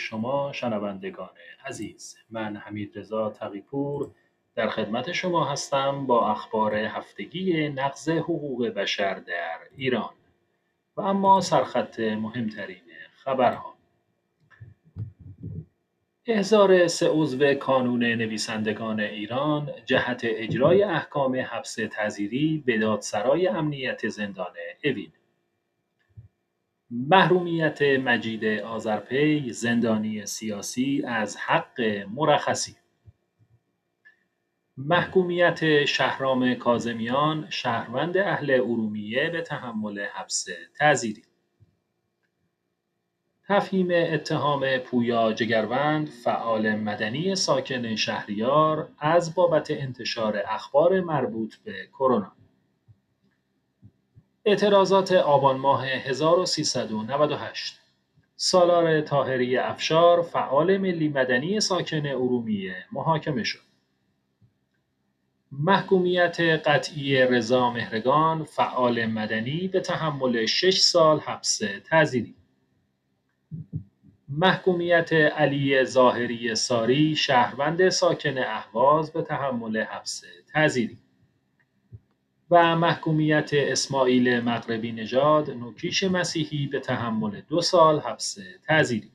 شما شنوندگان عزیز. من حمیدرضا تقی‌پور در خدمت شما هستم با اخبار هفتگی نقض حقوق بشر در ایران و اما سرخط مهمترین خبرها. احضار 3 عضو کانون نویسندگان ایران جهت اجرای احکام حبس تعزیری به دادسرای امنیت زندان اوین. محرومیت مجید آذرپی زندانی سیاسی از حق مرخصی. محکومیت شهرام کاظمیان شهروند اهل ارومیه به تحمل حبس تعزیری. تفهیم اتهام پویا جگروند فعال مدنی ساکن شهریار از بابت انتشار اخبار مربوط به کرونا. اعتراضات آبان ماه 1398. سالار طاهری افشار فعال ملی مدنی ساکن ارومیه محاکمه شد. محکومیت قطعی رضا مهرگان فعال مدنی به تحمل 6 سال حبس تعزیری. محکومیت علی ظاهری ساری شهروند ساکن اهواز به تحمل حبس تعزیری و محکومیت اسماعیل مغربی نژاد نوکیش مسیحی به تحمل 2 سال حبس تعزیری.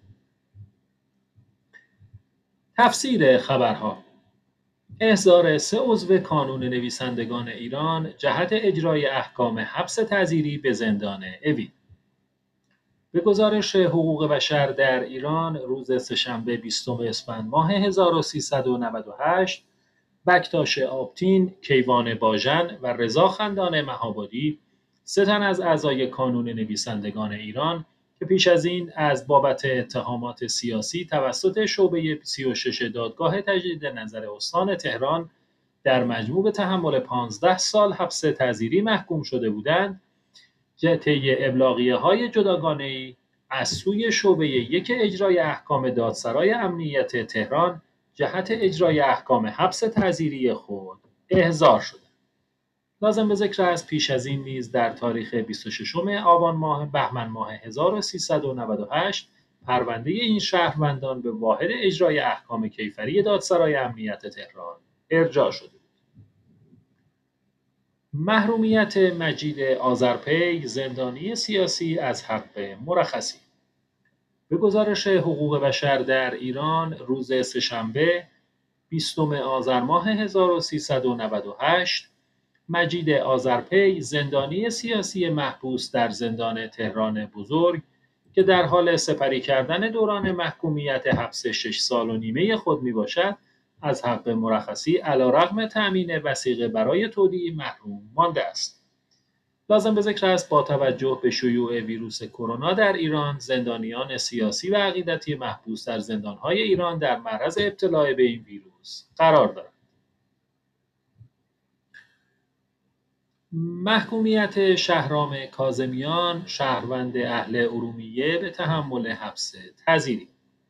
تفسیر خبرها. احضار 3 عضو کانون نویسندگان ایران جهت اجرای احکام حبس تعزیری به زندان اوین. به گزارش حقوق بشر در ایران روز سه‌شنبه 20 اسفند ماه 1398 بکتاش آبتین، کیوان باژن و رضا خندان مهابادی 3 تن از اعضای کانون نویسندگان ایران که پیش از این از بابت اتهامات سیاسی توسط شعبه 36 دادگاه تجدید نظر استان تهران در مجموع به تحمل 15 سال حبس تعزیری محکوم شده بودند، طی ابلاغیه‌های جداگانه‌ای از سوی شعبه 1 اجرای احکام دادسرای امنیت تهران جهت اجرای احکام حبس تعزیری خود احضار شده. لازم به ذکر است پیش از این نیز در تاریخ 26 بهمن ماه 1398 پرونده این شهروندان به واحد اجرای احکام کیفری دادسرای امنیت تهران ارجاع شده. محرومیت مجید آذرپی زندانی سیاسی از حق مرخصی. به گزارش حقوق بشر در ایران روز سه‌شنبه 20 آذر ماه 1398 مجید آذرپی زندانی سیاسی محبوس در زندان تهران بزرگ که در حال سپری کردن دوران محکومیت حبس 6 سال و نیمه خود میباشد از حق مرخصی علیرغم تأمین وثیقه برای تودیع محروم مانده است. لازم به ذکر است با توجه به شیوع ویروس کرونا در ایران زندانیان سیاسی و عقیدتی محبوس در زندان‌های ایران در معرض ابتلا به این ویروس قرار دارند. محکومیت شهرام کاظمیان شهروند اهل ارومیه به تحمل حبس تعزیری.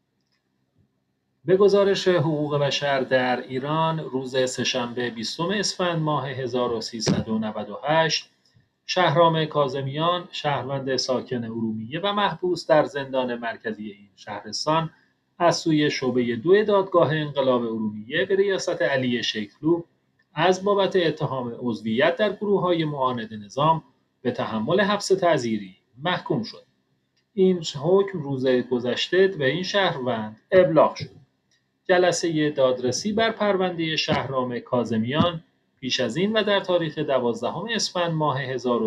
به گزارش حقوق بشر در ایران روز سه‌شنبه 20 اسفند ماه 1398 شهرام کاظمیان شهروند ساکن ارومیه و محبوس در زندان مرکزی این شهرستان از سوی شعبه 2 دادگاه انقلاب ارومیه به ریاست علی شیخلو از بابت اتهام عضویت در گروه‌های معاند نظام به تحمل حبس تعزیری محکوم شد. این حکم روز گذشته به این شهروند ابلاغ شد. جلسه دادرسی بر پرونده شهرام کاظمیان پیش از این و در تاریخ 12 اسفند ماه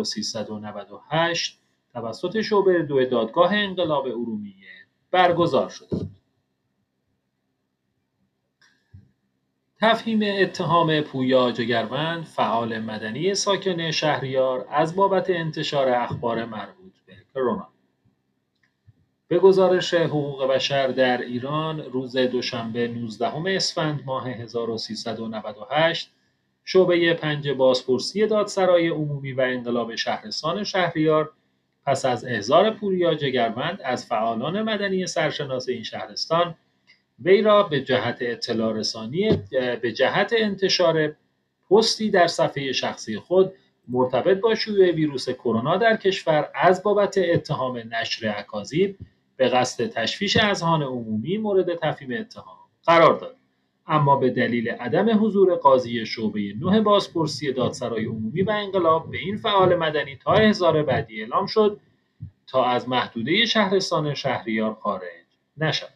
1398 توسط شعبه 2 دادگاه انقلاب ارومیه برگزار شد. تفهیم اتهام پویا جگروند فعال مدنی ساکن شهریار از بابت انتشار اخبار مربوط به کرونا. به گزارش حقوق بشر در ایران روز دوشنبه 19 اسفند ماه 1398 شعبه 5 بازپرسی دادسرای عمومی و انقلاب شهرستان شهریار پس از احضار پویا جگروند از فعالان مدنی سرشناس این شهرستان وی را به جهت اطلاع رسانی به جهت انتشار پستی در صفحه شخصی خود مرتبط با شیوع ویروس کرونا در کشور از بابت اتهام نشر اکاذیب به قصد تشویش اذهان عمومی مورد تفهیم اتهام قرار داد، اما به دلیل عدم حضور قاضی شعبه 9 بازپرسی دادسرای عمومی و انقلاب به این فعال مدنی تا احضار بعدی اعلام شد تا از محدوده شهرستان شهریار خارج نشود.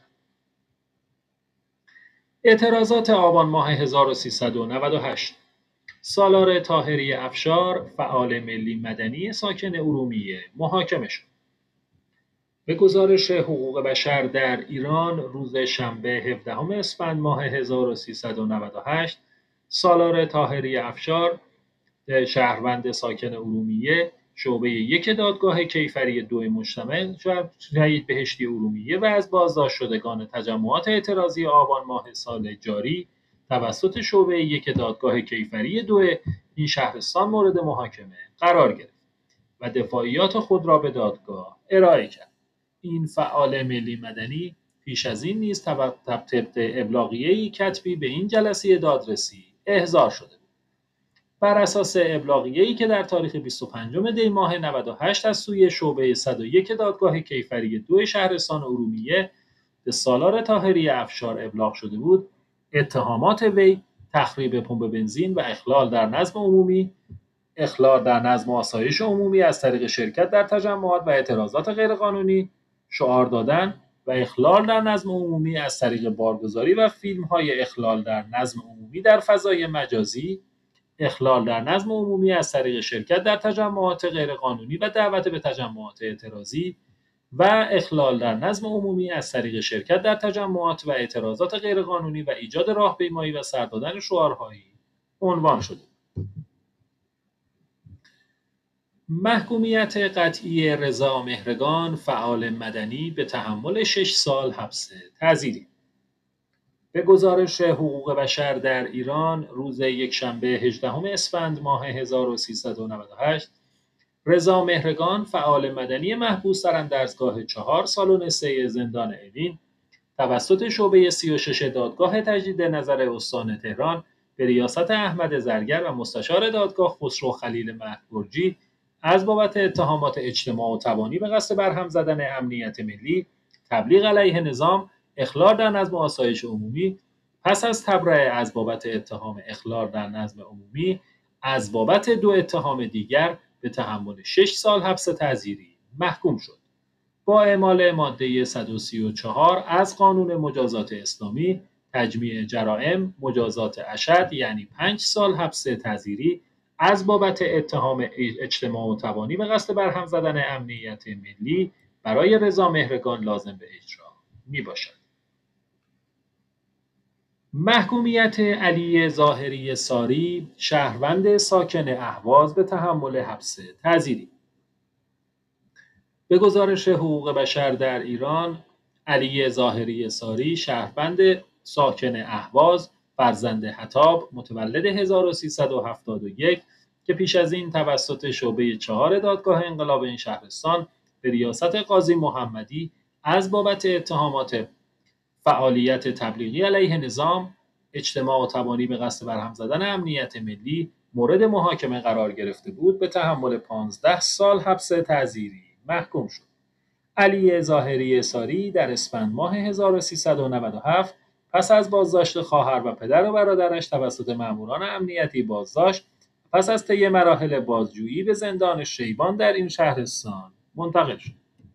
اعتراضات آبان ماه 1398. سالار طاهری افشار، فعال ملی مدنی ساکن ارومیه، محاکمه شد. به گزارش حقوق بشر در ایران روز شنبه 17 اسفند ماه 1398 سالار طاهری افشار، شهروند ساکن ارومیه، شعبه 1 دادگاه کیفری 2 مجتمع شهید بهشتی ارومیه و از بازداشت شدگان تجمعات اعتراضی آبان ماه سال جاری توسط شعبه 1 دادگاه کیفری 2 این شهرستان مورد محاکمه قرار گرفت و دفاعیات خود را به دادگاه ارائه کرد. این فعال ملی مدنی پیش از این نیز طبق ابلاغیه‌ای کتبی به این جلسه دادرسی احضار شده. بر اساس ابلاغیه‌ای که در تاریخ 25 دی ماه 98 از سوی شعبه 101 دادگاه کیفری 2 شهرستان ارومیه به سالار طاهری افشار ابلاغ شده بود، اتهامات وی تخریب پمپ بنزین و اخلال در نظم عمومی، اخلال در نظم و آسایش عمومی از طریق شرکت در تجمعات و اعتراضات غیرقانونی، شعار دادن و اخلال در نظم عمومی از طریق بارگذاری و فیلم‌های اخلال در نظم عمومی در فضای مجازی، اخلال در نظم عمومی از طریق شرکت در تجمعات غیرقانونی و دعوت به تجمعات اعتراضی و اخلال در نظم عمومی از طریق شرکت در تجمعات و اعتراضات غیرقانونی و ایجاد راهپیمایی و سر دادن شعارهایی عنوان شده. محکومیت قطعی رضا مهرگان، فعال مدنی، به تحمل 6 سال حبس تعزیری. به گزارش حقوق بشر در ایران روز یکشنبه 18 اسفند ماه 1398 رضا مهرگان، فعال مدنی محبوس در اندرزگاه 4 سالن 3 زندان اوین توسط شعبه 36 دادگاه تجدید نظر استان تهران به ریاست احمد زرگر و مستشار دادگاه خسرو خلیل مهدبرجی از بابت اتهامات اجتماع و تبانی به قصد برهم زدن امنیت ملی، تبلیغ علیه نظام، اخلال در نظم و آسایش عمومی، پس از تبرئه از بابت اتهام اخلال در نظم عمومی از بابت 2 اتهام دیگر به تحمل 6 سال حبس تعزیری محکوم شد. با اعمال ماده 134 از قانون مجازات اسلامی، تجمیع جرائم مجازات اشد یعنی 5 سال حبس تعزیری از بابت اتهام اجتماع و تبانی به قصد برهم زدن امنیت ملی برای رضا مهرگان لازم به اجرا میباشد. محکومیت علی ظاهری ساری، شهروند ساکن اهواز، به تحمل حبس تعزیری. به گزارش حقوق بشر در ایران، علی ظاهری ساری، شهروند ساکن اهواز، فرزند حطاب، متولد 1371 که پیش از این توسط شعبه 4 دادگاه انقلاب این شهرستان به ریاست قاضی محمدی از بابت اتهامات فعالیت تبلیغی علیه نظام، اجتماع و تبانی به قصد برهم زدن امنیت ملی مورد محاکمه قرار گرفته بود، به تحمل 15 سال حبس تعزیری محکوم شد. علی ظاهری ساری در اسفند ماه 1397 پس از بازداشت خواهر و پدر و برادرش توسط ماموران امنیتی بازداشت، پس از طی مراحل بازجویی به زندان شیبان در این شهرستان منتقل شد.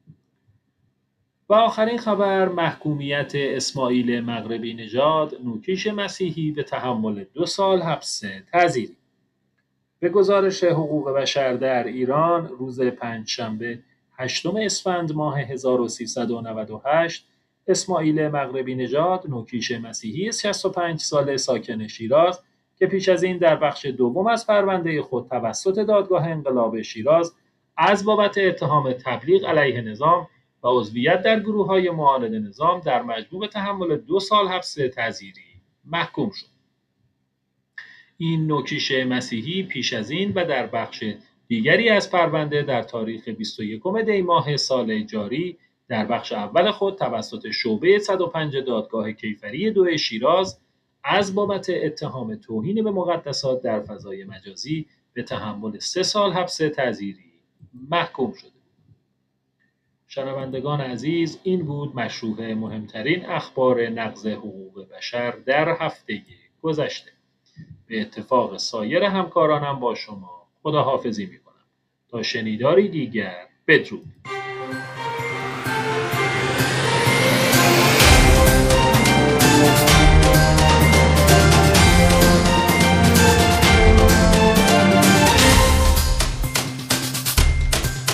و آخرین خبر، محکومیت اسماعیل مغربی نژاد، نوکیش مسیحی، به تحمل 2 سال حبس تعزیری. به گزارش حقوق بشر در ایران روز پنجشنبه 8 اسفند ماه 1398 اسماعیل مغربی نژاد، نوکیش مسیحی 65 ساله ساکن شیراز که پیش از این در بخش دوم از پرونده خود توسط دادگاه انقلاب شیراز از بابت اتهام تبلیغ علیه نظام و عضویت در گروه‌های معارض نظام در مجموع به تحمل 2 سال حبس تعزیری محکوم شد. این نوکیش مسیحی پیش از این و در بخش دیگری از پرونده در تاریخ 21 دی ماه سال جاری در بخش اول خود توسط شعبه 105 دادگاه کیفری 2 شیراز از بابت اتهام توهین به مقدسات در فضای مجازی به تحمل 3 سال حبس تعزیری محکوم شده. شنوندگان عزیز، این بود مشروح مهمترین اخبار نقض حقوق بشر در هفته گذشته. به اتفاق سایر همکارانم با شما خداحافظی می‌کنم. تا شنیداری دیگر، بدرود.